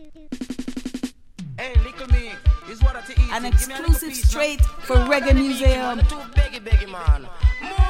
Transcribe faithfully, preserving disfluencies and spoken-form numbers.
Hey, little me, is what I eat. An exclusive straight for Reggae Museum. Beggy, beggy, man.